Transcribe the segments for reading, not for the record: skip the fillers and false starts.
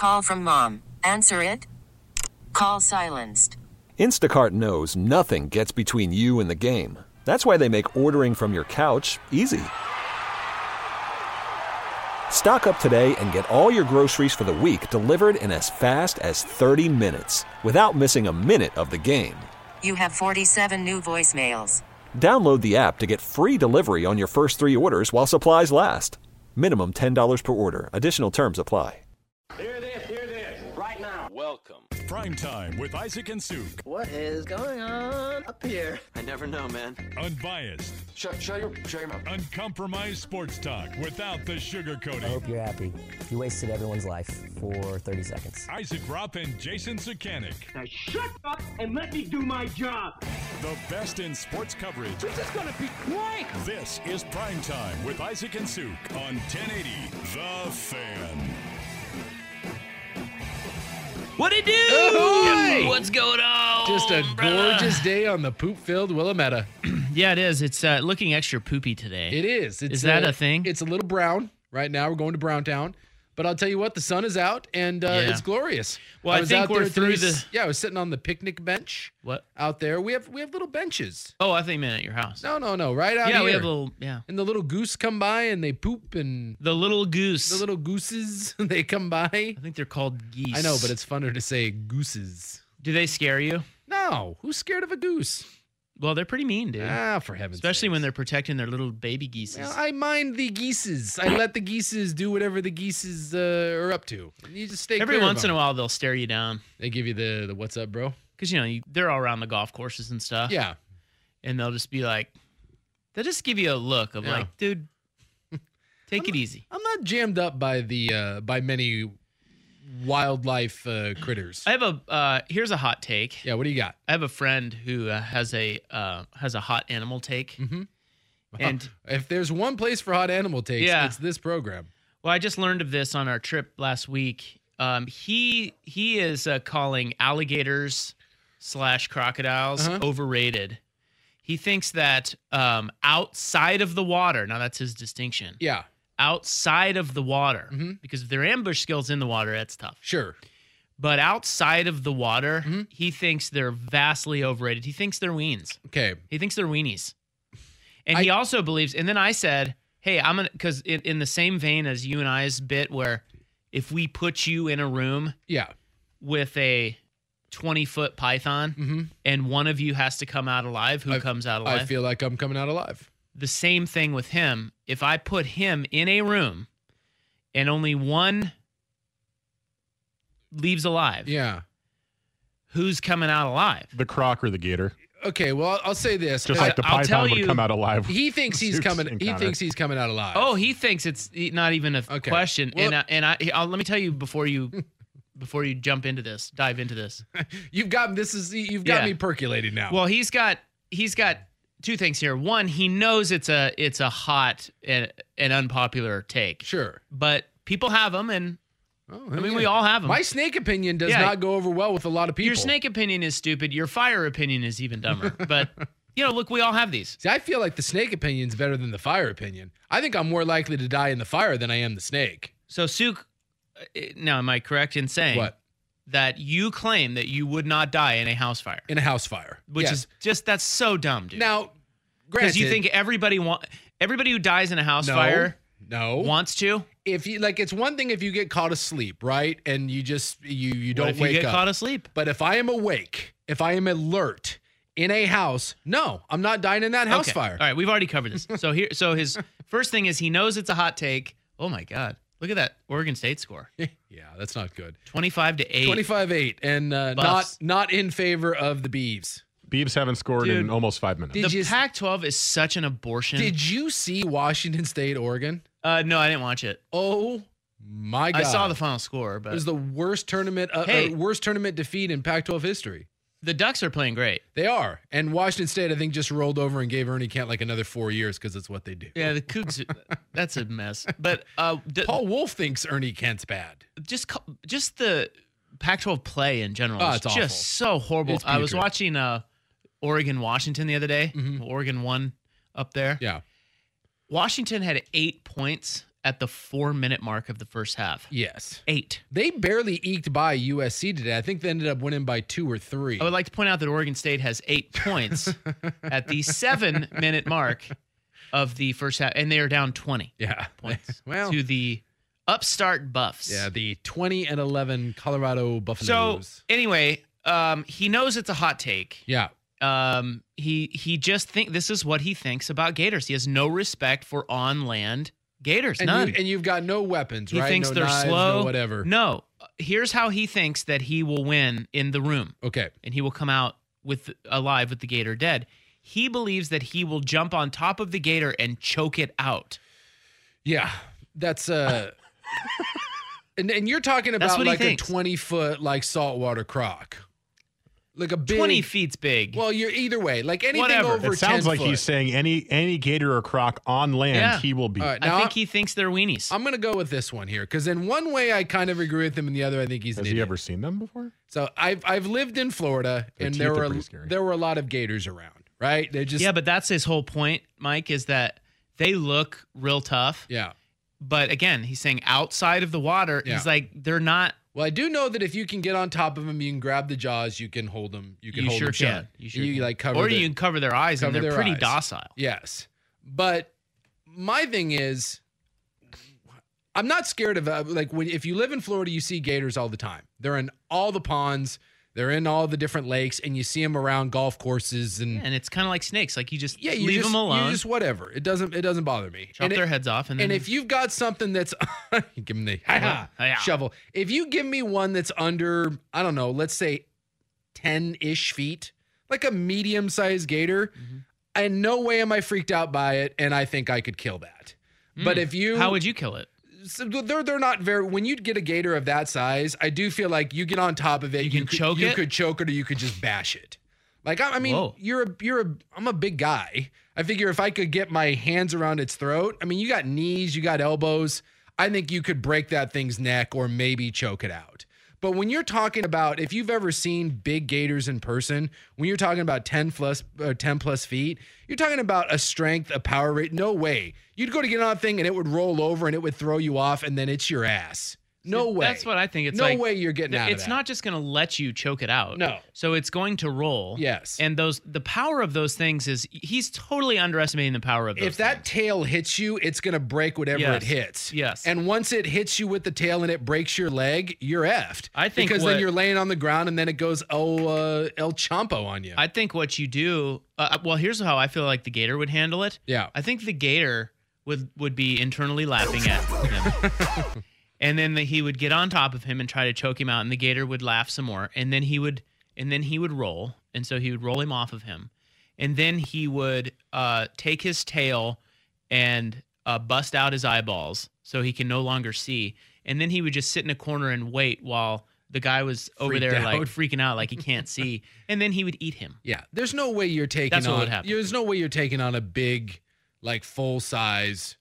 Call from mom. Answer it. Call silenced. Instacart knows nothing gets between you and the game. That's why they make ordering from your couch easy. Stock up today and get all your groceries for the week delivered in as fast as 30 minutes without missing a minute of the game. You have 47 new voicemails. Download the app to get free delivery on your first 3 orders while supplies last. Minimum $10 per order. Additional terms apply. Hear this, right now. Welcome. Prime Time with Isaac and Suk. What is going on up here? I never know, man. Unbiased. Shut your mouth. Uncompromised sports talk without the sugarcoating. I hope you're happy. You wasted everyone's life for 30 seconds. Isaac Rupp and Jason Sukanik. Now shut up and let me do my job. The best in sports coverage. This is going to be great. This is Prime Time with Isaac and Suk on 1080 The Fan. What it do? Ahoy! What's going on? Just a brother? gorgeous day on the poop-filled Willamette. Yeah, it is. It's looking extra poopy today. It is. Is that a thing? It's a little brown right now. We're going to Browntown. But I'll tell you what, the sun is out, and it's glorious. Well, I think we're through the... Yeah, I was sitting on the picnic bench. What? Out there. We have little benches. Oh, I think you meant at your house. No. Right out here. Yeah, we have little... Yeah. And the little goose come by, and they poop, and... The little goose. The little gooses, they come by. I think they're called geese. I know, but it's funner to say gooses. Do they scare you? No. Who's scared of a goose? Well, they're pretty mean, dude. Ah, for heaven's sake. Especially when they're protecting their little baby geeses. Well, I mind the geeses. I let the geeses do whatever the geeses are up to. You just stay Every clear once of in a them. while, they'll stare you down. They give you the what's up, bro? Because, they're all around the golf courses and stuff. Yeah. And they'll just be like... They'll just give you a look of like, dude, take it easy. I'm not jammed up by the by many wildlife critters. I have here's a hot take. Yeah, what do you got? I have a friend who has a hot animal take. Mm-hmm. And if there's one place for hot animal takes, it's this program. Well, I just learned of this on our trip last week. He is calling alligators / crocodiles overrated. He thinks that outside of the water, now that's his distinction. Yeah. Outside of the water, because if they're ambush skills in the water, that's tough. Sure. But outside of the water, he thinks they're vastly overrated. He thinks they're weens. Okay. He thinks they're weenies. And he also believes, and then I said, hey, I'm going to, because in the same vein as you and I's bit where if we put you in a room with a 20-foot python and one of you has to come out alive, who comes out alive? I feel like I'm coming out alive. The same thing with him. If I put him in a room and only one leaves alive, who's coming out alive? The croc or the gator. Okay, well, I'll say this. Just like the python would come out alive. He thinks he's coming. He thinks he's coming out alive. Oh, he thinks it's not even a question. Well, I'll let me tell you before you dive into this. You've got me percolating now. Well, he's got two things here. One, he knows it's a hot and unpopular take. Sure, but people have them, and we all have them. My snake opinion does not go over well with a lot of people. Your snake opinion is stupid. Your fire opinion is even dumber. But look, we all have these. See, I feel like the snake opinion is better than the fire opinion. I think I'm more likely to die in the fire than I am the snake. So, Suk, now am I correct in saying that you claim that you would not die in a house fire? In a house fire, which is just that's so dumb, dude. Now, because you think everybody who dies in a house fire wants to. If you it's one thing if you get caught asleep, right, and you just you don't wake up. What if you get caught asleep? But if I am awake, if I am alert in a house, no, I'm not dying in that house fire. All right, we've already covered this. So his first thing is he knows it's a hot take. Oh my God, look at that Oregon State score. Yeah, that's not good. 25-8. 25-8, and not in favor of the Beavs. Beavs haven't scored in almost 5 minutes. The Pac-12 is such an abortion. Did you see Washington State, Oregon? No, I didn't watch it. Oh my God! I saw the final score, but it was the worst tournament defeat in Pac-12 history. The Ducks are playing great. They are, and Washington State, I think, just rolled over and gave Ernie Kent another 4 years because it's what they do. Yeah, the Cougs, that's a mess. But Paul Wolf thinks Ernie Kent's bad. Just the Pac-12 play in general is it's just awful. so horrible. I was watching Oregon-Washington the other day. Oregon won up there. Yeah. Washington had 8 points at the 4-minute mark of the first half. Yes. 8. They barely eked by USC today. I think they ended up winning by 2 or 3. I would like to point out that Oregon State has 8 points at the 7-minute mark of the first half, and they are down 20 points to the upstart Buffs. Yeah, the 20-11 Colorado Buffaloes. So anyway, he knows it's a hot take. Yeah. He just this is what he thinks about Gators. He has no respect for on-land Gators. None. And you've got no weapons, right? He thinks no they're knives, slow. No whatever. No. Here's how he thinks that he will win in the room. Okay. And he will come out alive with the Gator dead. He believes that he will jump on top of the Gator and choke it out. Yeah. That's and you're talking about like a 20-foot like saltwater croc. Like a big 20 feet's big. Well, you're either way. Like anything Whatever. over 10 It sounds like foot. he's saying any gator or croc on land, he will beat. All right, I think he thinks they're weenies. I'm going to go with this one here because in one way I kind of agree with him, and the other I think he's an Has idiot. he ever seen them before? So I've lived in Florida, and there were a lot of gators around. Right? They just but that's his whole point, Mike, is that they look real tough. Yeah. But again, he's saying outside of the water, he's like they're not. Well, I do know that if you can get on top of them, you can grab the jaws, you can hold them. You can hold sure them shut. can. You sure you can. like cover or you can cover their eyes, and they're pretty eyes. docile. Yes, but my thing is, I'm not scared of if you live in Florida, you see gators all the time. They're in all the ponds. They're in all the different lakes, and you see them around golf courses, and it's kind of like snakes. Like you just you leave them alone. You just whatever. It doesn't bother me. Chop their heads off, and if you've got something that's you give them the shovel. If you give me one that's under, I don't know, let's say 10-ish feet, like a medium-sized gator, in no way am I freaked out by it, and I think I could kill that. But if you, how would you kill it? So they're not very. When you get a gator of that size, I do feel like you get on top of it, you could choke it, or you could just bash it. Like I mean, Whoa. I'm a big guy. I figure if I could get my hands around its throat, I mean, you got knees, you got elbows. I think you could break that thing's neck or maybe choke it out. But when you're talking about, if you've ever seen big gators in person, when you're talking about 10 plus feet, you're talking about a strength, a power rate. No way. You'd go to get on a thing and it would roll over and it would throw you off and then it's your ass. No way. That's what I think. It's no like, way you're getting out of It's that. not just going to let you choke it out. No. So it's going to roll. Yes. And the power of those things is he's totally underestimating the power of those If that tail hits you, it's going to break whatever it hits. Yes. And once it hits you with the tail and it breaks your leg, you're effed. I think because then you're laying on the ground and then it goes El Champo on you. I think what you do, well, here's how I feel like the gator would handle it. Yeah. I think the gator would be internally laughing at him. And then he would get on top of him and try to choke him out, and the gator would laugh some more. And then he would roll, and so he would roll him off of him, and then he would take his tail and bust out his eyeballs so he can no longer see. And then he would just sit in a corner and wait while the guy was over there like freaking out, like he can't see. And then he would eat him. Yeah, there's no way you're taking That's on. what would happen. There's no way you're taking on a big, like full size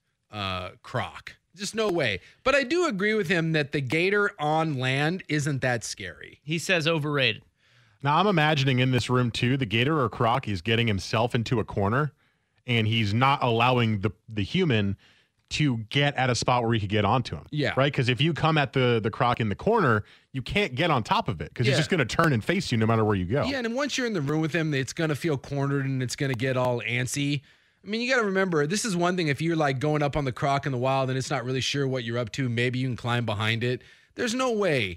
croc. Just no way. But I do agree with him that the gator on land isn't that scary. He says overrated. Now, I'm imagining in this room, too, the gator or croc is getting himself into a corner, and he's not allowing the human to get at a spot where he could get onto him. Yeah. Right? Because if you come at the croc in the corner, you can't get on top of it because he's just going to turn and face you no matter where you go. Yeah, and once you're in the room with him, it's going to feel cornered and it's going to get all antsy. I mean, you got to remember, this is one thing if you're like going up on the croc in the wild and it's not really sure what you're up to, maybe you can climb behind it. There's no way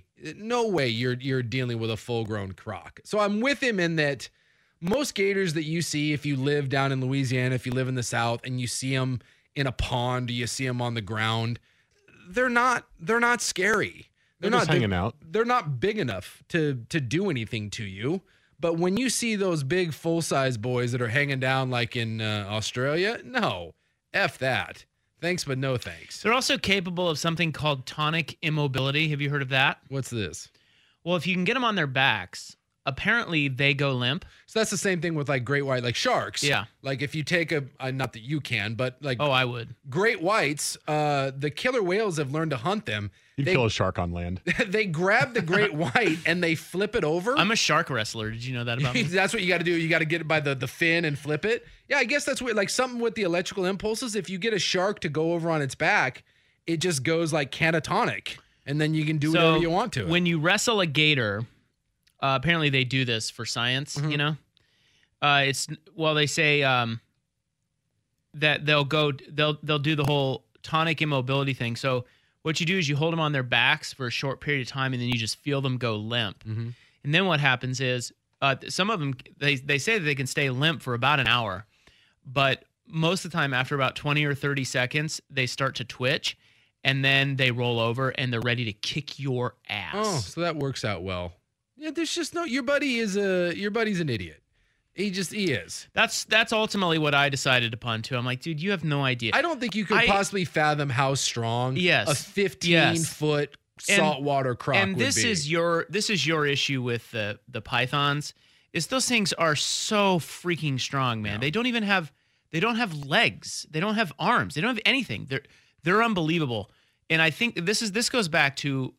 you're dealing with a full-grown croc. So I'm with him in that most gators that you see, if you live down in Louisiana, if you live in the South and you see them in a pond, you see them on the ground, they're not scary. They're just hanging out. They're not big enough to do anything to you. But when you see those big full-size boys that are hanging down like in Australia, no, F that. Thanks, but no thanks. They're also capable of something called tonic immobility. Have you heard of that? What's this? Well, if you can get them on their backs, apparently they go limp. So that's the same thing with like great white, like sharks. Yeah. Like if you take not that you can, but like. Oh, I would. Great whites, the killer whales have learned to hunt them. You'd kill a shark on land. They grab the great white and they flip it over. I'm a shark wrestler. Did you know that about me? That's what you got to do. You got to get it by the fin and flip it. Yeah, I guess that's what, like something with the electrical impulses. If you get a shark to go over on its back it just goes like catatonic, and then you can do whatever you want to it. When you wrestle a gator, apparently they do this for science, you know? They say that they'll do the whole tonic immobility thing. So what you do is you hold them on their backs for a short period of time, and then you just feel them go limp. Mm-hmm. And then what happens is some of them, they say that they can stay limp for about an hour, but most of the time after about 20 or 30 seconds, they start to twitch, and then they roll over and they're ready to kick your ass. Oh, so that works out well. Yeah, there's just your buddy's an idiot. He is. That's ultimately what I decided upon too. I'm like, dude, you have no idea. I don't think you could possibly fathom how strong a 15-foot saltwater croc would be. And this is your issue with the pythons, is those things are so freaking strong, man. Yeah. They don't have legs. They don't have arms. They don't have anything. They're unbelievable. And I think this goes back to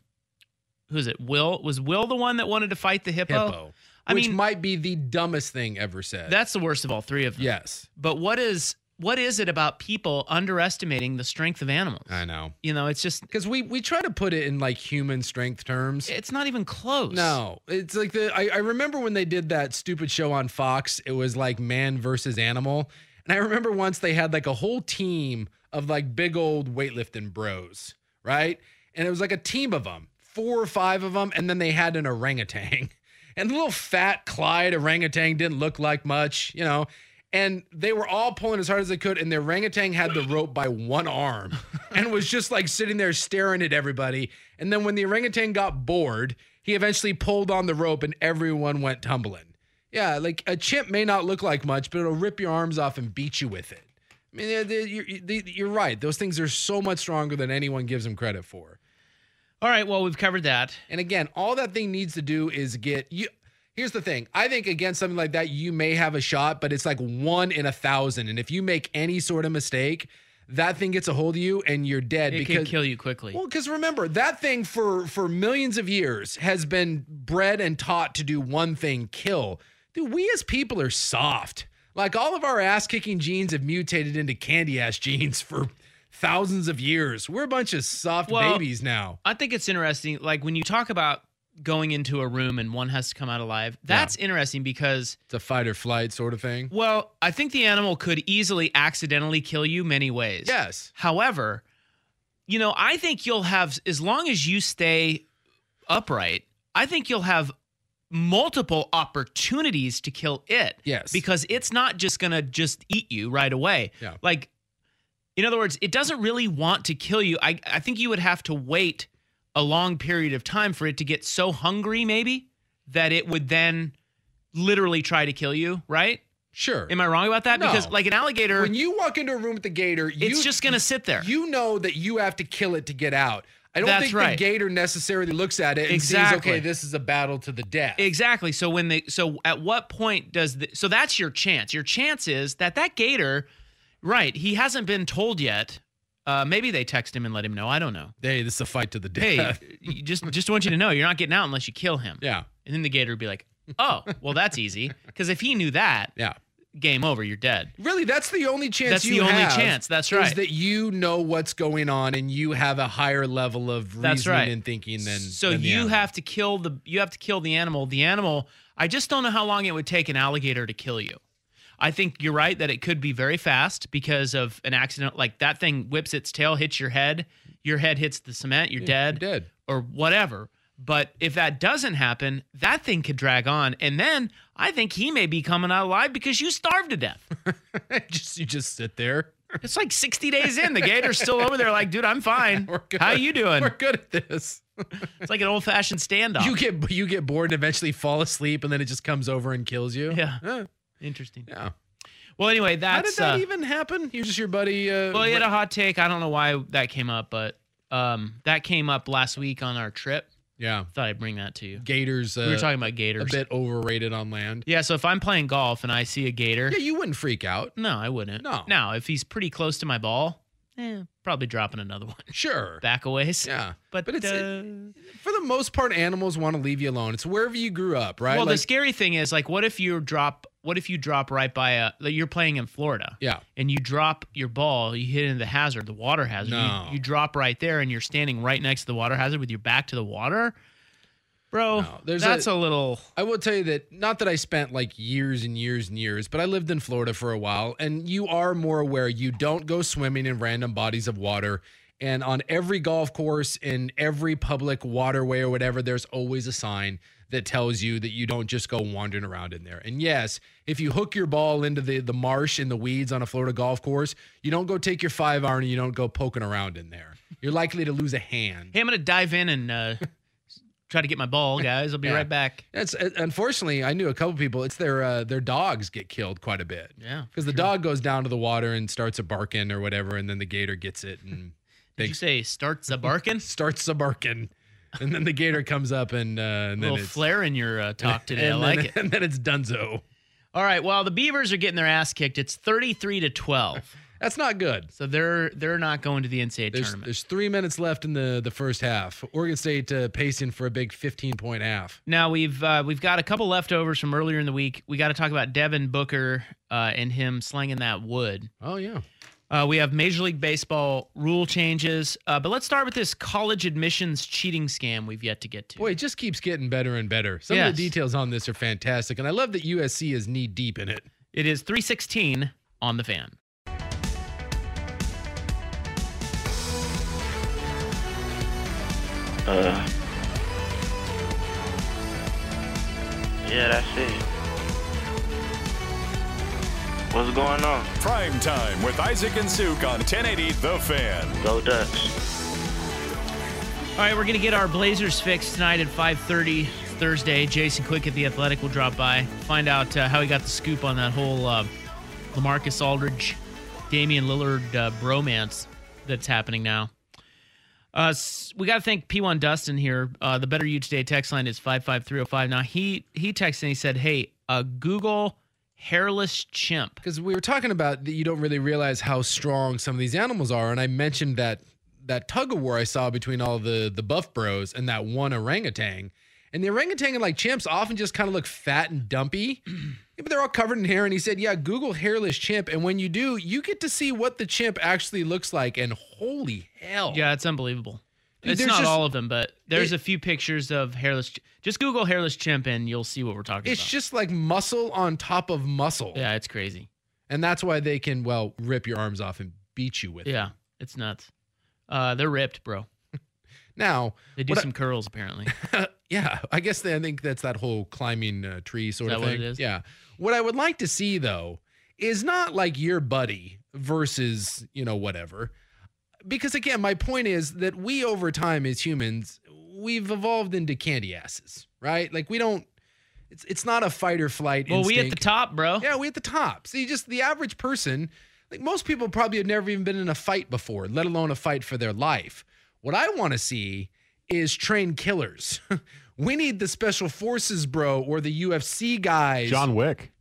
who is it? Will? Was Will the one that wanted to fight the hippo? Which might be the dumbest thing ever said. That's the worst of all three of them. Yes. But what is it about people underestimating the strength of animals? I know. You know, it's just because we try to put it in like human strength terms. It's not even close. No, it's like I remember when they did that stupid show on Fox. It was like man versus animal, and I remember once they had like a whole team of like big old weightlifting bros, right? And it was like a team of them, 4 or 5 of them, and then they had an orangutan. And the little fat Clyde orangutan didn't look like much, you know. And they were all pulling as hard as they could, and the orangutan had the rope by one arm and was just like sitting there staring at everybody. And then when the orangutan got bored, he eventually pulled on the rope and everyone went tumbling. Yeah, like a chimp may not look like much, but it'll rip your arms off and beat you with it. I mean, you're right. Those things are so much stronger than anyone gives them credit for. All right, well, we've covered that. And again, all that thing needs to do is get you. Here's the thing. I think against something like that, you may have a shot, but it's like 1 in 1,000. And if you make any sort of mistake, that thing gets a hold of you and you're dead. It can kill you quickly. Well, because remember, that thing for millions of years has been bred and taught to do one thing, kill. Dude, we as people are soft. Like all of our ass-kicking genes have mutated into candy-ass genes for thousands of years. We're a bunch of soft babies now. I think it's interesting. Like when you talk about going into a room and one has to come out alive, that's interesting because it's a fight or flight sort of thing. Well, I think the animal could easily accidentally kill you many ways. Yes. However, you know, I think you'll have, as long as you stay upright, I think you'll have multiple opportunities to kill it. Yes. Because it's not just going to just eat you right away. Yeah. Like, in other words, it doesn't really want to kill you. I think you would have to wait a long period of time for it to get so hungry, maybe, that it would then literally try to kill you, right? Sure. Am I wrong about that? No. Because like an alligator, when you walk into a room with the gator, it's just going to sit there. You know that you have to kill it to get out. I don't think the gator necessarily looks at it and sees, okay, this is a battle to the death. Exactly. So at what point so that's your chance. Your chance is that gator, right, he hasn't been told yet. Maybe they text him and let him know. I don't know. Hey, this is a fight to the death. Hey, just want you to know you're not getting out unless you kill him. Yeah. And then the gator would be like, oh, well, that's easy. Because if he knew that, game over, you're dead. Really, that's the only chance that's right. Is that you know what's going on and you have a higher level of reasoning and thinking than you have to kill the animal. The animal, I just don't know how long it would take an alligator to kill you. I think you're right that it could be very fast because of an accident. Like that thing whips its tail, hits your head hits the cement, you're dead. You're dead. Or whatever. But if that doesn't happen, that thing could drag on. And then I think he may be coming out alive because you starved to death. You just sit there. It's like 60 days in. The gator's still over there like, dude, I'm fine. How you doing? We're good at this. It's like an old-fashioned standoff. You get bored and eventually fall asleep, and then it just comes over and kills you. Yeah. Interesting. Yeah. Well, anyway, how did that even happen? You're just your buddy. Well, he had a hot take. I don't know why that came up, but that came up last week on our trip. Yeah. Thought I'd bring that to you. Gators. We were talking about gators. A bit overrated on land. Yeah, so if I'm playing golf and I see a gator. Yeah, you wouldn't freak out. No, I wouldn't. No. Now, if he's pretty close to my ball, probably dropping another one. Sure. Back a ways. Yeah. But it's for the most part, animals want to leave you alone. It's wherever you grew up, right? Well, the scary thing is, like, what if you drop what if you drop right by you're playing in Florida. Yeah. And you drop your ball, you hit into the hazard, the water hazard. No. You drop right there and you're standing right next to the water hazard with your back to the water. Bro, that's a little... I will tell you that, not that I spent like years and years and years, but I lived in Florida for a while, and you are more aware. You don't go swimming in random bodies of water. And on every golf course, in every public waterway or whatever, there's always a sign that tells you that you don't just go wandering around in there. And yes, if you hook your ball into the marsh in the weeds on a Florida golf course, you don't go take your 5-iron and you don't go poking around in there. You're likely to lose a hand. Hey, I'm going to dive in and... try to get my ball, guys. I'll be right back. Unfortunately, I knew a couple people. It's their dogs get killed quite a bit. Yeah, because the dog goes down to the water and starts a barking or whatever, and then the gator gets it. And did you say starts a barking? Starts a barking, and then the gator comes up and then a little flair in your talk today. I like it. And then it's dunzo. All right. Well, the Beavers are getting their ass kicked. It's 33-12. That's not good. So they're not going to the NCAA tournament. There's 3 minutes left in the first half. Oregon State pacing for a big 15-point half. Now we've got a couple leftovers from earlier in the week. We got to talk about Devin Booker and him slinging that wood. Oh yeah. We have Major League Baseball rule changes, but let's start with this college admissions cheating scam we've yet to get to. Boy, it just keeps getting better and better. Some of the details on this are fantastic, and I love that USC is knee deep in it. It is 3:16 on the Fan. Yeah, that's it. What's going on? Prime Time with Isaac and Suk on 1080 The Fan. Go Ducks. All right, we're going to get our Blazers fixed tonight at 5:30 Thursday. Jason Quick at The Athletic will drop by, find out how he got the scoop on that whole LaMarcus Aldridge, Damian Lillard bromance that's happening now. We got to thank P1 Dustin here. The Better You Today text line is 55305. Now, he texted and he said, hey, Google hairless chimp. Because we were talking about that you don't really realize how strong some of these animals are. And I mentioned that tug of war I saw between all the buff bros and that one orangutan. And the orangutan and like chimps often just kind of look fat and dumpy. But they're all covered in hair. And he said, yeah, Google hairless chimp. And when you do, you get to see what the chimp actually looks like. And holy hell. Yeah, it's unbelievable. Dude, it's not all of them, but there's a few pictures of hairless. Just Google hairless chimp and you'll see what we're talking about. It's just like muscle on top of muscle. Yeah, it's crazy. And that's why they can, rip your arms off and beat you with it. Yeah, it's nuts. They're ripped, bro. Now they do some curls apparently. Yeah, I think that's that whole climbing tree sort of thing. What it is? Yeah. What I would like to see though is not like your buddy versus whatever, because again, my point is that we over time as humans we've evolved into candy asses, right? Like we don't. It's not a fight or flight. Well, instinct. we at the top, bro. Yeah, we at the top. See, just the average person. Like most people probably have never even been in a fight before, let alone a fight for their life. What I want to see is trained killers. We need the special forces, bro, or the UFC guys. John Wick,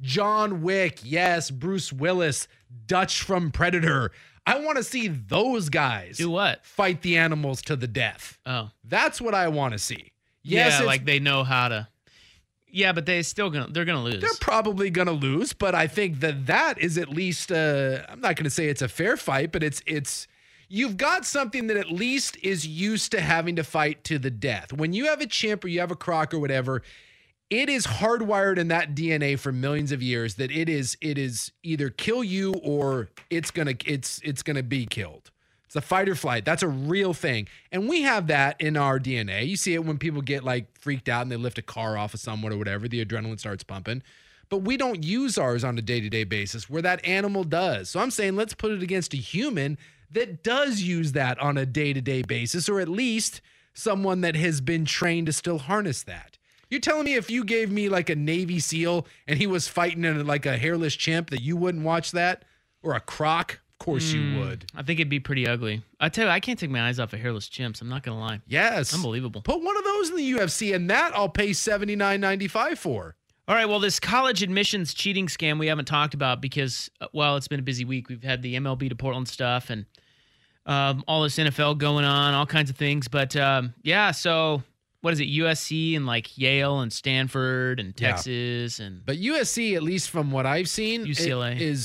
yes. Bruce Willis, Dutch from Predator. I want to see those guys do what? Fight the animals to the death. Oh. That's what I want to see. Yes, yeah, like they know how to. Yeah, but they're gonna lose. They're probably gonna lose, but I think that is at least I'm not gonna say it's a fair fight, but it's you've got something that at least is used to having to fight to the death. When you have a chimp or you have a croc or whatever, it is hardwired in that DNA for millions of years that it is either kill you or it's gonna be killed. It's a fight or flight. That's a real thing. And we have that in our DNA. You see it when people get like freaked out and they lift a car off of someone or whatever, the adrenaline starts pumping. But we don't use ours on a day-to-day basis where that animal does. So I'm saying let's put it against a human that does use that on a day-to-day basis, or at least someone that has been trained to still harness that. You're telling me if you gave me like a Navy SEAL and he was fighting in like a hairless chimp that you wouldn't watch that? Or a croc? Of course you would. I think it'd be pretty ugly. I tell you, I can't take my eyes off of hairless chimps. I'm not going to lie. Yes. Unbelievable. Put one of those in the UFC and that I'll pay $79.95 for. All right, well, this college admissions cheating scam we haven't talked about because, it's been a busy week. We've had the MLB to Portland stuff and all this NFL going on, all kinds of things. But, so what is it, USC and like Yale and Stanford and Texas and But USC, at least from what I've seen, UCLA is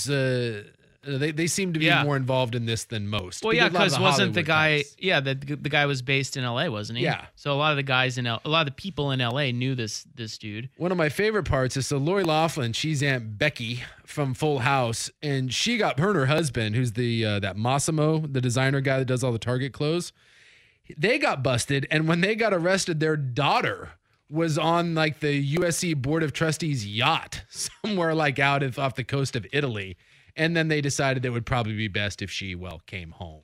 they seem to be more involved in this than most. Well, yeah, because wasn't the guy? Guys. Yeah, the guy was based in LA, wasn't he? Yeah. So a lot of the guys a lot of the people in LA knew this dude. One of my favorite parts is Lori Loughlin. She's Aunt Becky from Full House, and her and her husband, who's that Massimo, the designer guy that does all the Target clothes. They got busted, and when they got arrested, their daughter was on like the USC Board of Trustees yacht somewhere like out off the coast of Italy. And then they decided it would probably be best if she, came home.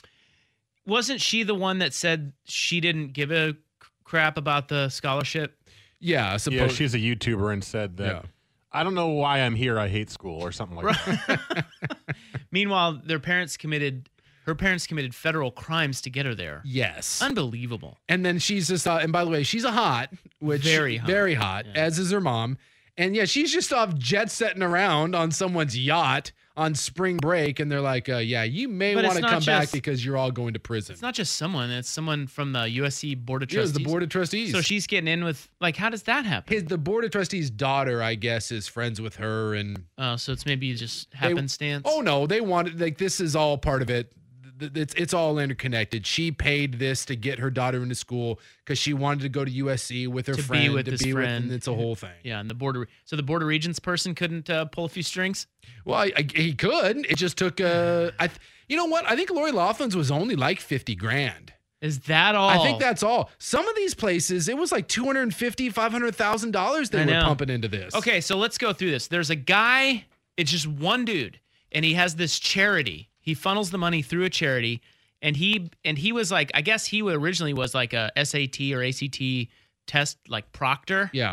Wasn't she the one that said she didn't give a crap about the scholarship? Yeah, I suppose. Yeah, she's a YouTuber and said that, I don't know why I'm here, I hate school, or something like that. Meanwhile, her parents committed federal crimes to get her there. Yes. Unbelievable. And then she's just, and by the way, she's a hot, which very hot, as is her mom. And yeah, she's just off jet setting around on someone's yacht on spring break, and they're like, you may want to come back because you're all going to prison. It's not just someone. It's someone from the USC Board of Trustees. Yeah, the Board of Trustees. So she's getting in with, how does that happen? The Board of Trustees' daughter, I guess, is friends with her. And so it's maybe just happenstance? No, they wanted, this is all part of it. It's all interconnected. She paid this to get her daughter into school because she wanted to go to USC with her friend. Be with his friend. And it's a whole thing. Yeah, and the Board of Regents person couldn't pull a few strings? Well, he could. It just took, you know what? I think Lori Loughlin's was only like $50,000. Is that all? I think that's all. Some of these places, it was like $250,000, $500,000 they were pumping into this. Okay, so let's go through this. There's a guy, it's just one dude, and he has this charity. He funnels the money through a charity, and he was like, I guess he originally was like a SAT or ACT test, like proctor. Yeah.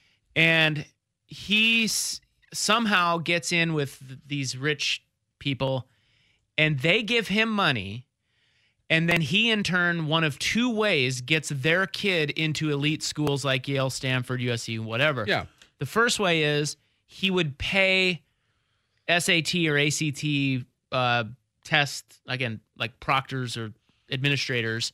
And he somehow gets in with these rich people, and they give him money, and then he in turn, one of two ways, gets their kid into elite schools like Yale, Stanford, USC, whatever. Yeah. The first way is he would pay SAT or ACT test, again, like proctors or administrators,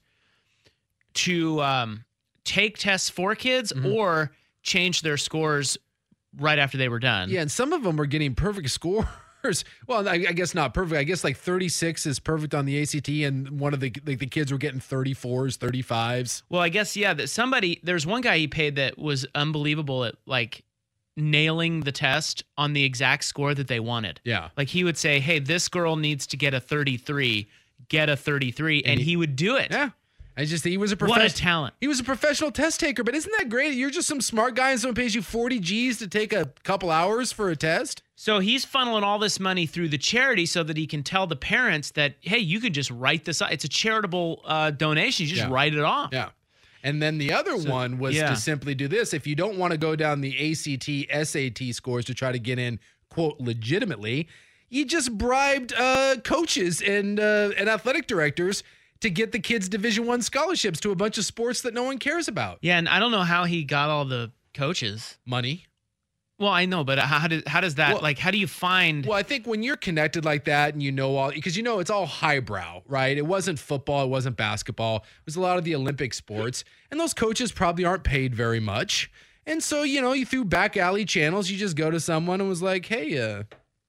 to take tests for kids or change their scores right after they were done. Yeah, and some of them were getting perfect scores. Well, I guess not perfect. I guess like 36 is perfect on the ACT, and one of the kids were getting 34s, 35s. Well, I guess, yeah, there's one guy he paid that was unbelievable at like nailing the test on the exact score that they wanted. Yeah. Like he would say, hey, this girl needs to get a 33, get a 33, and he would do it. Yeah. He was a what a talent. He was a professional test taker, but isn't that great? You're just some smart guy and someone pays you 40 G's to take a couple hours for a test. So he's funneling all this money through the charity so that he can tell the parents that, hey, you could just write this off. It's a charitable donation. You just write it off. Yeah. And then the other one was to simply do this. If you don't want to go down the ACT, SAT scores to try to get in, quote, legitimately, you just bribed coaches and athletic directors to get the kids Division I scholarships to a bunch of sports that no one cares about. Yeah, and I don't know how he got all the coaches. Money. Well, I know, but how does that, how do you find? Well, I think when you're connected like that and because it's all highbrow, right? It wasn't football. It wasn't basketball. It was a lot of the Olympic sports. And those coaches probably aren't paid very much. And so, you through back alley channels, you just go to someone and was like, hey,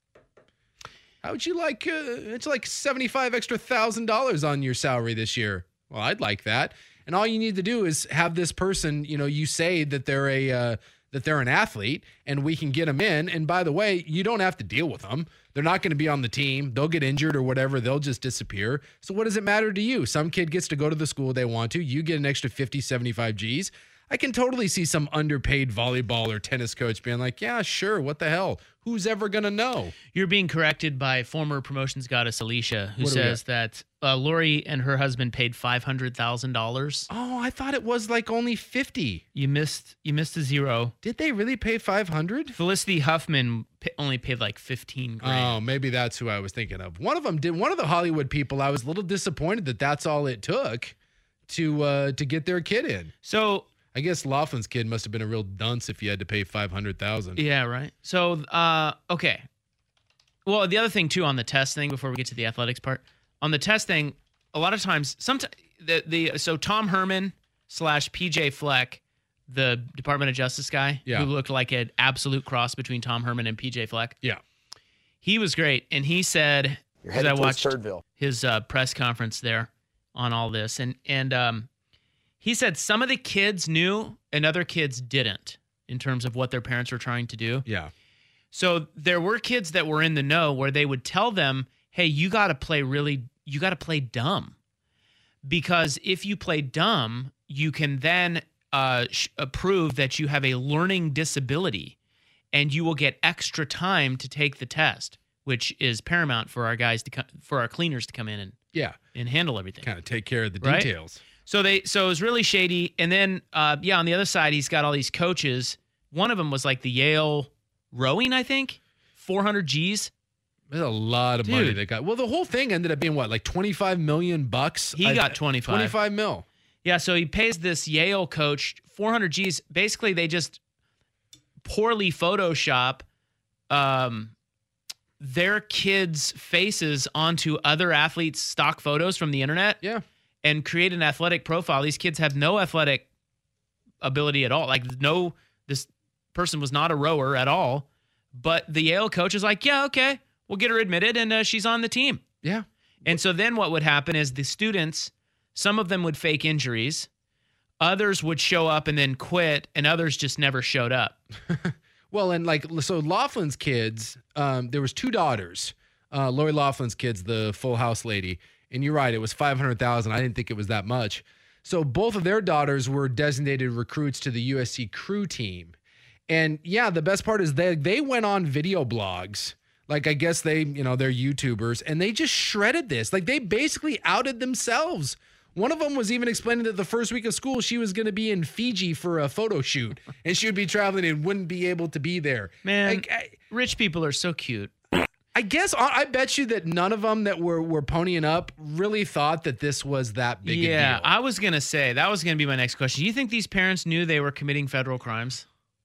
how would you like, it's like $75,000 extra on your salary this year. Well, I'd like that. And all you need to do is have this person, you say that they're an athlete and we can get them in. And by the way, you don't have to deal with them. They're not going to be on the team. They'll get injured or whatever. They'll just disappear. So what does it matter to you? Some kid gets to go to the school they want to. You get an extra 50, 75 G's. I can totally see some underpaid volleyball or tennis coach being like, yeah, sure. What the hell? Who's ever going to know? You're being corrected by former promotions goddess Alicia, who says that Lori and her husband paid $500,000. Oh, I thought it was like only 50. You missed a zero. Did they really pay 500? Felicity Huffman only paid like 15 grand. Oh, maybe that's who I was thinking of. One of them did. One of the Hollywood people, I was a little disappointed that that's all it took to get their kid in. So I guess Laughlin's kid must have been a real dunce if you had to pay $500,000. Yeah, right. So, okay. Well, the other thing too on the test thing, before we get to the athletics part, on the test thing, a lot of times, so Tom Herman / PJ Fleck, the Department of Justice guy, Yeah. who looked like an absolute cross between Tom Herman and PJ Fleck. Yeah. He was great. And he said, because I watched his press conference there on all this, and he said some of the kids knew and other kids didn't in terms of what their parents were trying to do. Yeah. So there were kids that were in the know where they would tell them, hey, you got to play dumb. Because if you play dumb, you can then prove that you have a learning disability and you will get extra time to take the test, which is paramount for our guys for our cleaners to come in and handle everything. Kind of take care of the Right? details. So it was really shady. And then, on the other side, he's got all these coaches. One of them was like the Yale rowing, I think, 400 G's. There's a lot of money they got. Well, the whole thing ended up being what, like $25 million? He got 25. 25 mil. Yeah, so he pays this Yale coach 400 G's. Basically, they just poorly Photoshop their kids' faces onto other athletes' stock photos from the internet. Yeah. And create an athletic profile. These kids have no athletic ability at all. Like, this person was not a rower at all. But the Yale coach is like, yeah, okay, we'll get her admitted, and she's on the team. Yeah. And so then what would happen is the students, some of them would fake injuries, others would show up and then quit, and others just never showed up. Well, and so Laughlin's kids, there was 2 daughters. Lori Laughlin's kids, the Full House lady. And you're right, it was $500,000. I didn't think it was that much. So both of their daughters were designated recruits to the USC crew team. And yeah, the best part is they went on video blogs. Like, I guess they're YouTubers, and they just shredded this. Like, they basically outed themselves. One of them was even explaining that the first week of school, she was going to be in Fiji for a photo shoot, and she would be traveling and wouldn't be able to be there. Man, rich people are so cute. I guess I bet you that none of them that were ponying up really thought that this was that big a deal. Yeah, I was going to say, that was going to be my next question. Do you think these parents knew they were committing federal crimes?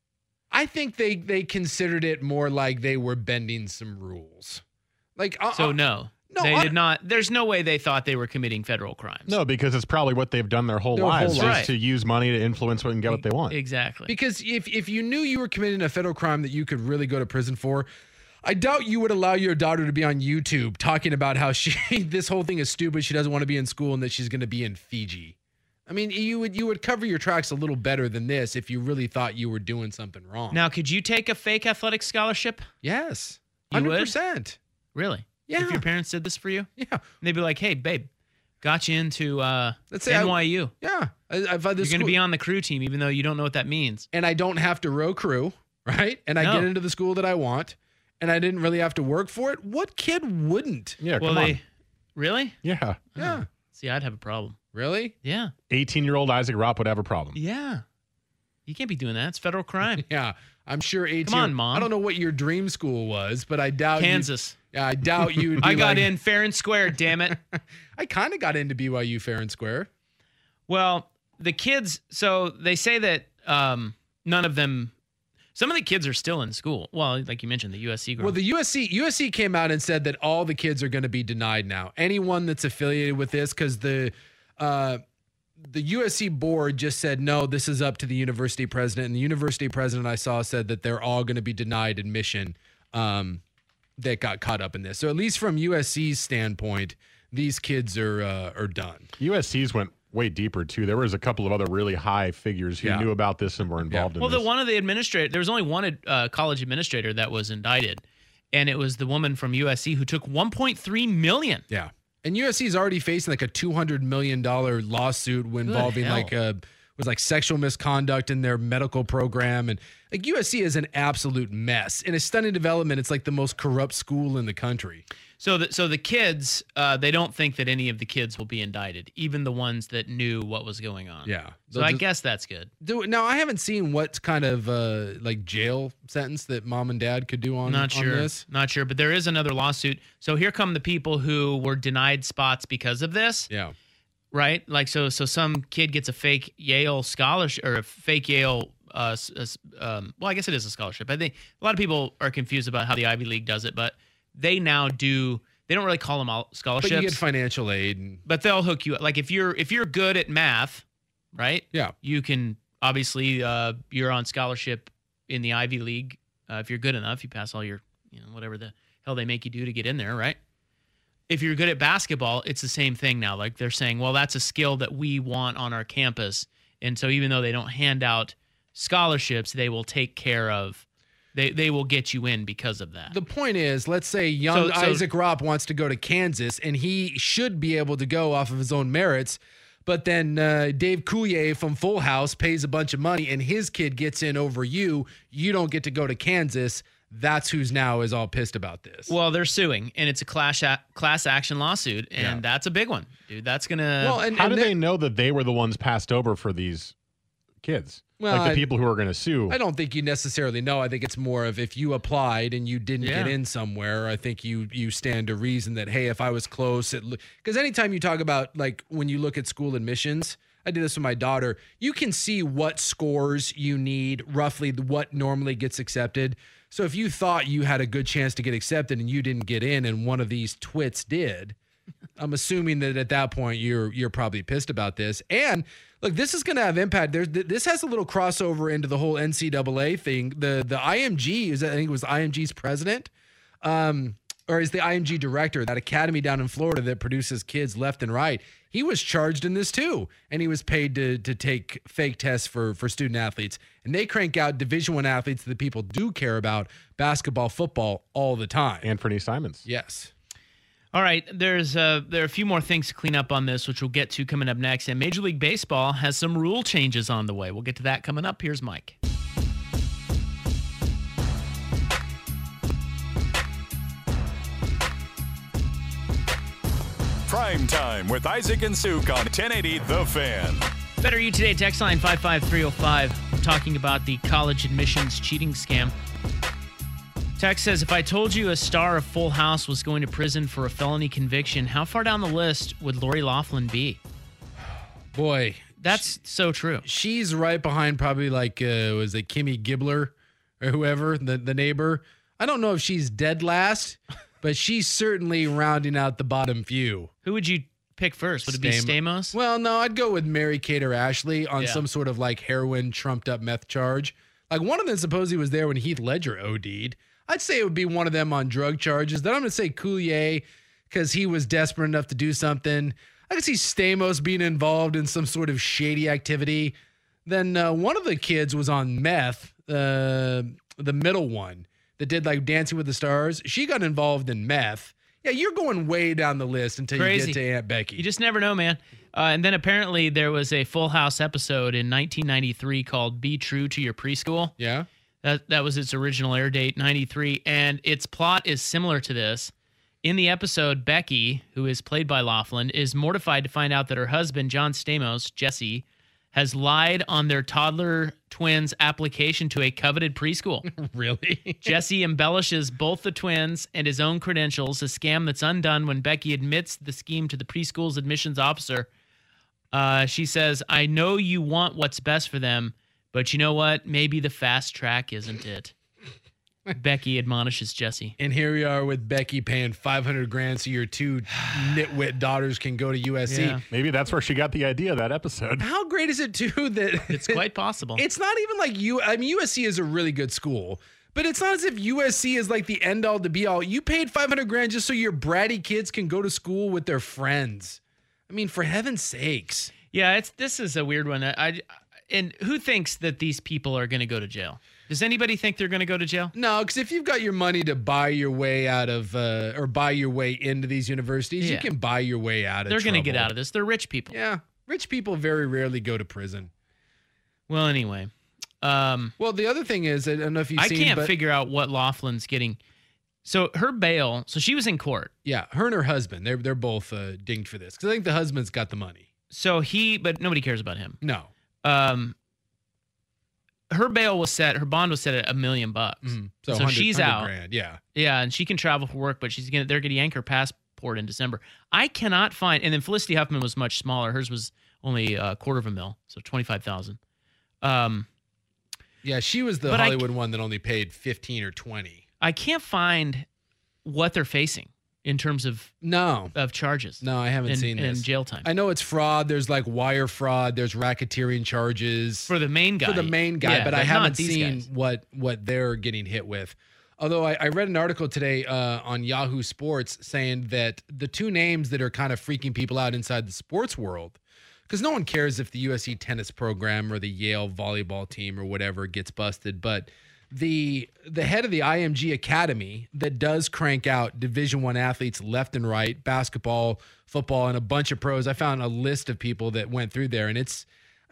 I think they considered it more like they were bending some rules. Like, No, they did not. There's no way they thought they were committing federal crimes. No, because it's probably what they've done their whole lives, just to use money to influence and get what they want. Exactly. Because if you knew you were committing a federal crime that you could really go to prison for, I doubt you would allow your daughter to be on YouTube talking about how this whole thing is stupid, she doesn't want to be in school, and that she's going to be in Fiji. I mean, you would cover your tracks a little better than this if you really thought you were doing something wrong. Now, could you take a fake athletic scholarship? Yes. You 100%. would? Really? Yeah. If your parents did this for you? Yeah. And they'd be like, hey, babe, got you into Let's say NYU. I've had You're going to be on the crew team, even though you don't know what that means. And I don't have to row crew, right? And I get into the school that I want, and I didn't really have to work for it. What kid wouldn't? Yeah, come on. Really? Yeah. Yeah. See, I'd have a problem. Really? Yeah. 18-year-old Isaac Ropp would have a problem. Yeah. You can't be doing that. It's federal crime. Yeah. I'm sure 18. Come on, Mom. I don't know what your dream school was, but I doubt Kansas. Yeah, I doubt you. I got in fair and square, damn it. I kind of got into BYU fair and square. Well, the kids, so they say that none of them, some of the kids are still in school. Well, like you mentioned, the USC girl. Well, the USC came out and said that all the kids are going to be denied now. Anyone that's affiliated with this, because the USC board just said, no, this is up to the university president. And the university president I saw said that they're all going to be denied admission that got caught up in this. So at least from USC's standpoint, these kids are done. USC's went way deeper, too. There was a couple of other really high figures who knew about this and were involved in this. Well, one of the administrators, there was only one college administrator that was indicted, and it was the woman from USC who took $1.3 million. Yeah. And USC is already facing like a $200 million lawsuit involving like sexual misconduct in their medical program. And like USC is an absolute mess. In a stunning development, it's like the most corrupt school in the country. So the kids, they don't think that any of the kids will be indicted, even the ones that knew what was going on. Yeah. So I guess that's good. Now, I haven't seen what kind of like jail sentence that mom and dad could do on this. Not sure, but there is another lawsuit. So here come the people who were denied spots because of this. Yeah. Right? Like, so some kid gets a fake Yale scholarship or a fake Yale, well, I guess it is a scholarship. I think a lot of people are confused about how the Ivy League does it, but they now do. They don't really call them scholarships. But you get financial aid, but they'll hook you up. Like if you're good at math, right? Yeah. You can obviously you're on scholarship in the Ivy League if you're good enough. You pass all your whatever the hell they make you do to get in there, right? If you're good at basketball, it's the same thing now. Like they're saying, well, that's a skill that we want on our campus, and so even though they don't hand out scholarships, they will take care of. They will get you in because of that. The point is, let's say young Isaac Ropp wants to go to Kansas, and he should be able to go off of his own merits. But then Dave Coulier from Full House pays a bunch of money, and his kid gets in over you. You don't get to go to Kansas. That's who's now is all pissed about this. Well, they're suing, and it's a class action lawsuit, and that's a big one, dude. That's gonna. Well, how do they know that they were the ones passed over for these kids? Well, like the people who are going to sue. I don't think you necessarily know. I think it's more of if you applied and you didn't get in somewhere, I think you stand to reason that, hey, if I was close, because anytime you talk about, like, when you look at school admissions, I did this with my daughter, you can see what scores you need, roughly what normally gets accepted. So if you thought you had a good chance to get accepted and you didn't get in and one of these twits did, I'm assuming that at that point you're probably pissed about this. And look, this is going to have impact. This has a little crossover into the whole NCAA thing. The IMG I think it was IMG's president, or is the IMG director, that academy down in Florida that produces kids left and right. He was charged in this too, and he was paid to take fake tests for student athletes. And they crank out Division I athletes that people do care about, basketball, football, all the time. Anthony Simons. Yes. All right, there are a few more things to clean up on this, which we'll get to coming up next. And Major League Baseball has some rule changes on the way. We'll get to that coming up. Here's Mike. Prime Time with Isaac and Suk on 1080 The Fan. Better You Today text line 55305. We're talking about the college admissions cheating scam. Text says, if I told you a star of Full House was going to prison for a felony conviction, how far down the list would Lori Loughlin be? Boy. That's so true. She's right behind probably like, was it Kimmy Gibbler or whoever, the neighbor? I don't know if she's dead last, but she's certainly rounding out the bottom few. Who would you pick first? Would it be Stamos? Well, no, I'd go with Mary Kate or Ashley on some sort of like heroin trumped up meth charge. Like one of them supposedly was there when Heath Ledger OD'd. I'd say it would be one of them on drug charges. Then I'm going to say Coulier because he was desperate enough to do something. I could see Stamos being involved in some sort of shady activity. Then one of the kids was on meth, the middle one that did like Dancing with the Stars. She got involved in meth. Yeah, you're going way down the list until you get to Aunt Becky. You just never know, man. And then apparently there was a Full House episode in 1993 called Be True to Your Preschool. Yeah. That was its original air date, 93, and its plot is similar to this. In the episode, Becky, who is played by Loughlin, is mortified to find out that her husband, John Stamos, Jesse, has lied on their toddler twins' application to a coveted preschool. Really? Jesse embellishes both the twins and his own credentials, a scam that's undone when Becky admits the scheme to the preschool's admissions officer. She says, I know you want what's best for them, but you know what? Maybe the fast track isn't it. Becky admonishes Jesse. And here we are with Becky paying $500,000 so your two nitwit daughters can go to USC. Yeah. Maybe that's where she got the idea of that episode. How great is it too that it's quite possible. It's not even like USC is a really good school, but it's not as if USC is like the end all to be all. You paid $500,000 just so your bratty kids can go to school with their friends. I mean, for heaven's sakes. Yeah, this is a weird one. And who thinks that these people are going to go to jail? Does anybody think they're going to go to jail? No, because if you've got your money to buy your way out of or buy your way into these universities, you can buy your way out of They're going to get out of this. They're rich people. Yeah. Rich people very rarely go to prison. Well, anyway. Well, the other thing is, I don't know if you've seen. I can't figure out what Loughlin's getting. So her bail, so she was in court. Yeah, her and her husband, they're both dinged for this. Because I think the husband's got the money. So but nobody cares about him. No. Her bail was set. Her bond was set at $1 million. Mm-hmm. So she's out. $100,000, yeah. Yeah, and she can travel for work, but they're going to yank her passport in December. I cannot find. And then Felicity Huffman was much smaller. Hers was only $250,000, so $25,000. Yeah, she was the Hollywood one that only paid 15 or 20. I can't find what they're facing. in terms of charges. No, I haven't seen this. And jail time. I know it's fraud. There's like wire fraud. There's racketeering charges. For the main guy. But I haven't seen what they're getting hit with. Although I read an article today on Yahoo Sports saying that the two names that are kind of freaking people out inside the sports world, because no one cares if the USC tennis program or the Yale volleyball team or whatever gets busted, but the head of the IMG Academy that does crank out Division I athletes left and right, basketball, football, and a bunch of pros. I found a list of people that went through there, and it's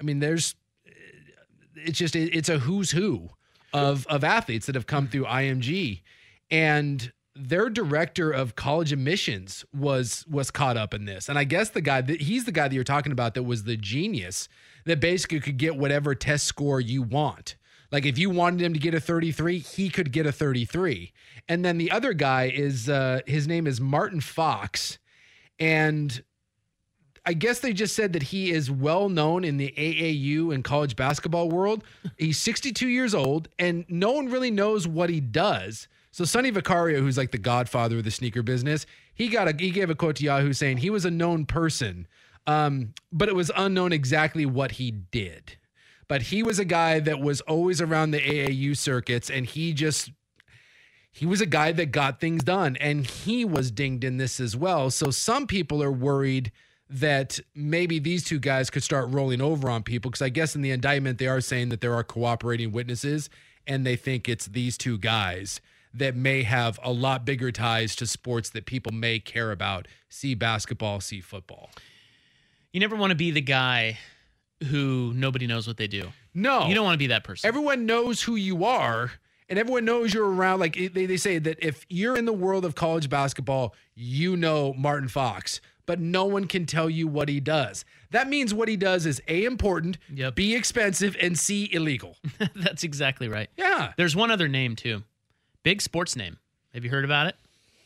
a who's who of athletes that have come through IMG, and their director of college admissions was caught up in this. And I guess he's the guy that you're talking about that was the genius that basically could get whatever test score you want. Like if you wanted him to get a 33, he could get a 33. And then the other guy is his name is Martin Fox. And I guess they just said that he is well known in the AAU and college basketball world. He's 62 years old and no one really knows what he does. So Sonny Vaccaro, who's like the godfather of the sneaker business, he gave a quote to Yahoo saying he was a known person, but it was unknown exactly what he did. But he was a guy that was always around the AAU circuits, and he was a guy that got things done, and he was dinged in this as well. So some people are worried that maybe these two guys could start rolling over on people, because I guess in the indictment they are saying that there are cooperating witnesses, and they think it's these two guys that may have a lot bigger ties to sports that people may care about. See basketball, see football. You never want to be the guy who nobody knows what they do. No. You don't want to be that person. Everyone knows who you are, and everyone knows you're around. Like they say that if you're in the world of college basketball, you know Martin Fox, but no one can tell you what he does. That means what he does is A, important, B, expensive, and C, illegal. That's exactly right. Yeah. There's one other name, too. Big sports name. Have you heard about it?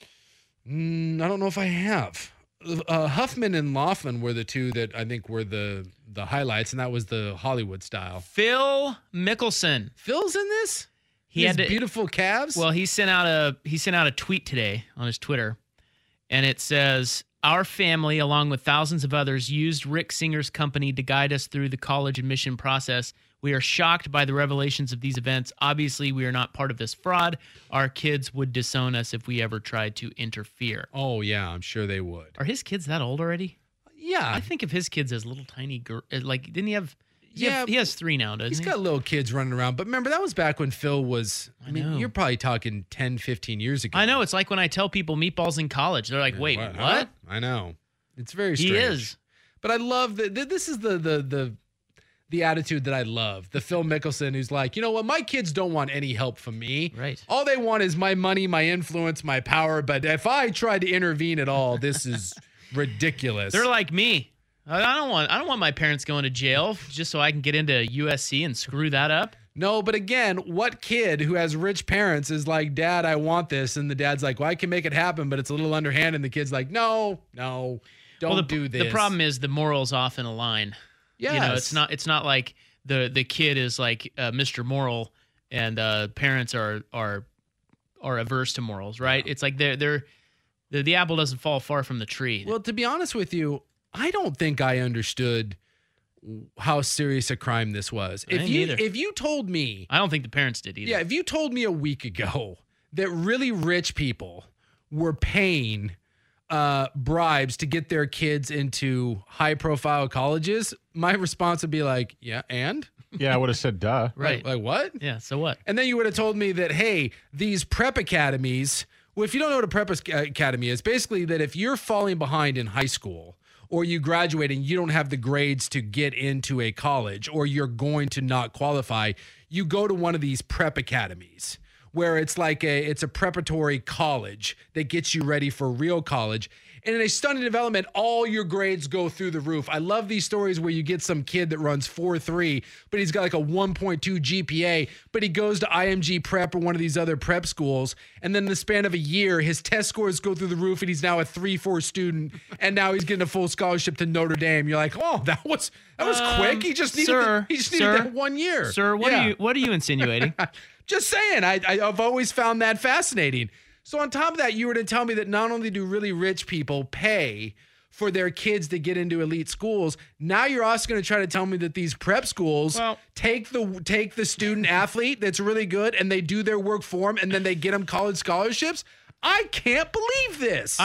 I don't know if I have. Huffman and Laughlin were the two that I think were the highlights, and that was the Hollywood style. Phil Mickelson. Phil's in this? He had beautiful calves? Well, he sent out a tweet today on his Twitter, and it says, "Our family, along with thousands of others, used Rick Singer's company to guide us through the college admission process. We are shocked by the revelations of these events. Obviously, we are not part of this fraud. Our kids would disown us if we ever tried to interfere." Oh, yeah, I'm sure they would. Are his kids that old already? Yeah. I think of his kids as little tiny girls. Like, didn't he have... he has 3 now, doesn't he? He's got little kids running around. But remember, that was back when Phil was... I mean, you're probably talking 10, 15 years ago. I know. It's like when I tell people Meatball's in college. They're like, wait, what? Huh? I know. It's very strange. He is. But I love that. This is the attitude that I love. The Phil Mickelson who's like, you know what? My kids don't want any help from me. Right. All they want is my money, my influence, my power. But if I try to intervene at all, this is ridiculous. They're like me. I don't want my parents going to jail just so I can get into USC and screw that up. No, but again, what kid who has rich parents is like, Dad, I want this. And the dad's like, well, I can make it happen, but it's a little underhand. And the kid's like, no, don't do this. The problem is the morals often align. Yes. You know, it's not like the kid is like Mr. Moral and parents are averse to morals, right? Yeah. It's like the apple doesn't fall far from the tree. Well, to be honest with you, I don't think I understood how serious a crime this was. If you told me, I don't think the parents did either. Yeah, if you told me a week ago that really rich people were paying bribes to get their kids into high-profile colleges, my response would be like, yeah, and? Yeah, I would have said duh. Right. Like what? Yeah, so what? And then you would have told me that, hey, these prep academies, well, if you don't know what a prep academy is, basically that if you're falling behind in high school or you graduate and you don't have the grades to get into a college or you're going to not qualify, you go to one of these prep academies where it's like it's a preparatory college that gets you ready for real college. And in a stunning development, all your grades go through the roof. I love these stories where you get some kid that runs 4.3, but he's got like a 1.2 GPA, but he goes to IMG Prep or one of these other prep schools. And then in the span of a year, his test scores go through the roof and he's now a 3.4 student. And now he's getting a full scholarship to Notre Dame. You're like, oh, that was quick. He just needed that 1 year. Sir, what are you insinuating? Just saying. I've always found that fascinating. So on top of that, you were to tell me that not only do really rich people pay for their kids to get into elite schools, now you're also going to try to tell me that these prep schools take the student athlete that's really good and they do their work for them and then they get them college scholarships. I can't believe this.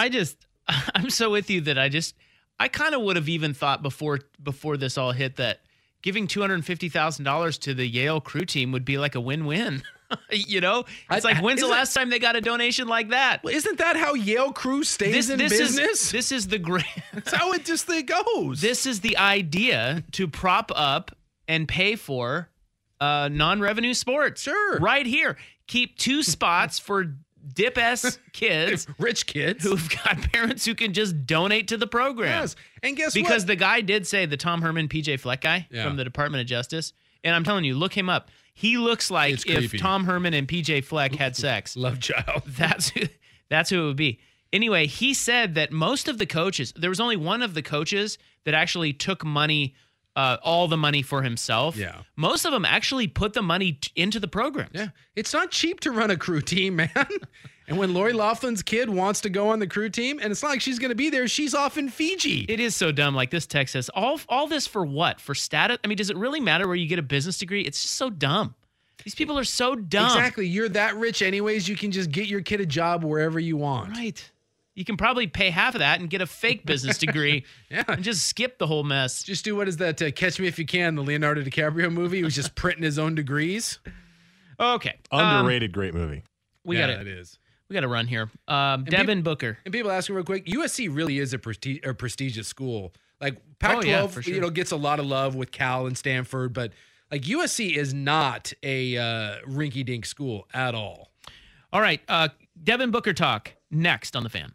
I'm so with you that I kind of would have even thought before this all hit that giving $250,000 to the Yale crew team would be like a win-win. You know, it's like, when's the last time they got a donation like that? Well, isn't that how Yale crew stays in business? This is the great. That's how it just goes. This is the idea to prop up and pay for non-revenue sports. Sure. Right here. Keep 2 spots for dip-ass kids. Rich kids. Who've got parents who can just donate to the program. Yes. And guess what? what? Because the guy did say, the Tom Herman, PJ Fleck guy from the Department of Justice. And I'm telling you, look him up. He looks like if Tom Herman and PJ Fleck had sex. Love child. That's who it would be. Anyway, he said that most of the coaches, there was only one of the coaches that actually took money, all the money for himself. Yeah. Most of them actually put the money into the program. Yeah. It's not cheap to run a crew team, man. And when Lori Laughlin's kid wants to go on the crew team, and it's not like she's going to be there, she's off in Fiji. It is so dumb. Like this text says, all this for what? For status? I mean, does it really matter where you get a business degree? It's just so dumb. These people are so dumb. Exactly. You're that rich anyways. You can just get your kid a job wherever you want. Right. You can probably pay half of that and get a fake business degree and just skip the whole mess. Just do, what is that, Catch Me If You Can, the Leonardo DiCaprio movie? He was just printing his own degrees. Okay. Underrated great movie. It is. We got to run here. Devin Booker. And people ask me real quick, USC really is a prestigious school. Like Pac-12, gets a lot of love with Cal and Stanford, but like USC is not a rinky-dink school at all. All right. Devin Booker talk next on The Fan.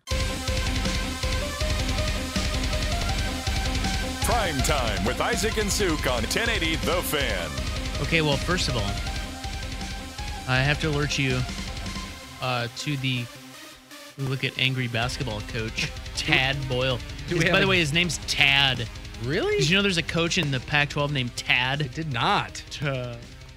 Prime Time with Isaac and Suk on 1080 The Fan. Okay, well, first of all, I have to alert you to the look at angry basketball coach, Tad Boyle. By the way, his name's Tad. Really? Did you know there's a coach in the Pac-12 named Tad? I did not. Who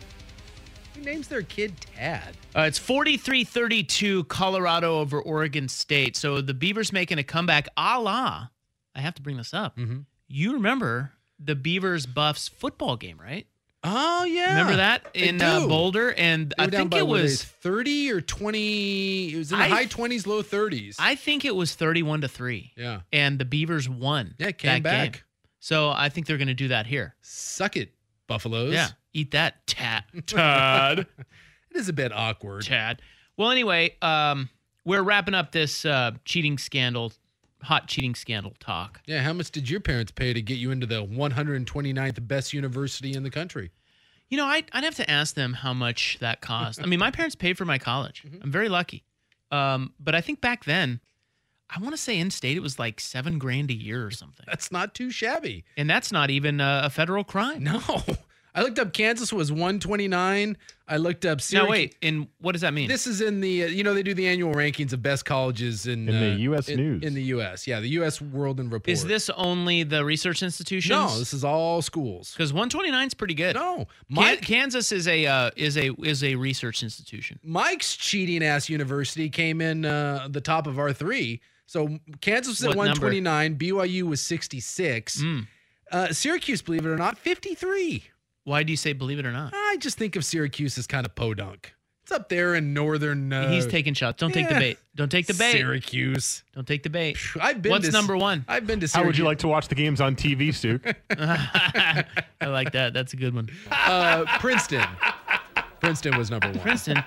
names their kid Tad? It's 43-32 Colorado over Oregon State. So the Beavers making a comeback a la, I have to bring this up. Mm-hmm. You remember the Beavers-Buffs football game, right? Oh, yeah. Remember that in Boulder? And I think it was 30 or 20. It was in the high 20s, low 30s. I think it was 31-3. Yeah. And the Beavers won. Yeah, came back. Game. So I think they're going to do that here. Suck it, Buffaloes. Yeah. Eat that, Tad. It is a bit awkward. Tad. Well, anyway, we're wrapping up this cheating scandal, hot cheating scandal talk. Yeah, how much did your parents pay to get you into the 129th best university in the country? You know, I'd have to ask them how much that cost. I mean, my parents paid for my college. Mm-hmm. I'm very lucky. But I think back then, I want to say in-state, it was like $7,000 a year or something. That's not too shabby. And that's not even a federal crime. No. I looked up Kansas was 129. I looked up Syracuse. No, wait. And what does that mean? This is in the, they do the annual rankings of best colleges in the U.S. News. In the U.S. Yeah, the U.S. World and Report. Is this only the research institutions? No, this is all schools. Because 129 is pretty good. No. Kansas is a research institution. Mike's cheating ass university came in the top of our three. So Kansas was at 129. Number? BYU was 66. Syracuse, believe it or not, 53. Why do you say believe it or not? I just think of Syracuse as kind of podunk. It's up there in northern. He's taking shots. Don't take the bait. Don't take the bait. Syracuse. Don't take the bait. What's number one? I've been to Syracuse. How would you like to watch the games on TV, Suk? I like that. That's a good one. Princeton. Princeton was number one. Princeton.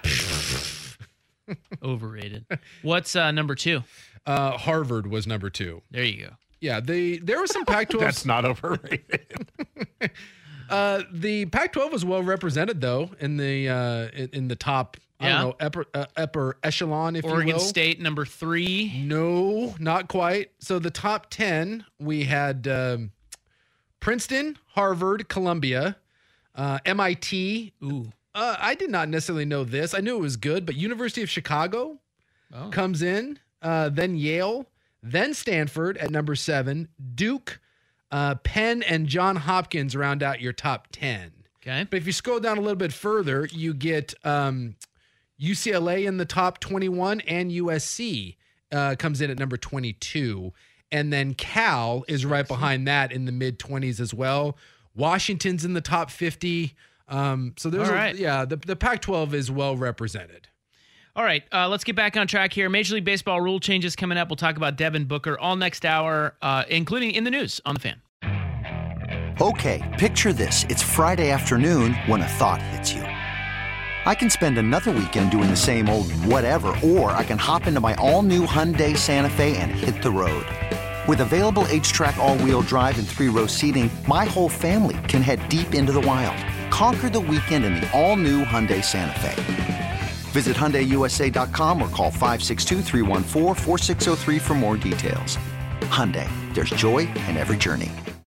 Overrated. What's number two? Harvard was number two. There you go. Yeah, there was some Pac-12. That's not overrated. The Pac-12 was well represented though in the top. Yeah. I don't know, upper echelon, if Oregon you will. State number 3. No, not quite. So the top 10 we had Princeton, Harvard, Columbia, MIT. Ooh. I did not necessarily know this. I knew it was good, but University of Chicago comes in. Then Yale, then Stanford at number 7, Duke, Penn, and Johns Hopkins round out your top 10. Okay. But if you scroll down a little bit further, you get UCLA in the top 21, and USC comes in at number 22. And then Cal is right behind that in the mid-20s as well. Washington's in the top 50. So there's the Pac-12 is well represented. All right, let's get back on track here. Major League Baseball rule changes coming up. We'll talk about Devin Booker all next hour, including in the news on The Fan. Okay, picture this. It's Friday afternoon when a thought hits you. I can spend another weekend doing the same old whatever, or I can hop into my all-new Hyundai Santa Fe and hit the road. With available H-Track all-wheel drive and 3-row seating, my whole family can head deep into the wild. Conquer the weekend in the all-new Hyundai Santa Fe. Visit HyundaiUSA.com or call 562-314-4603 for more details. Hyundai, there's joy in every journey.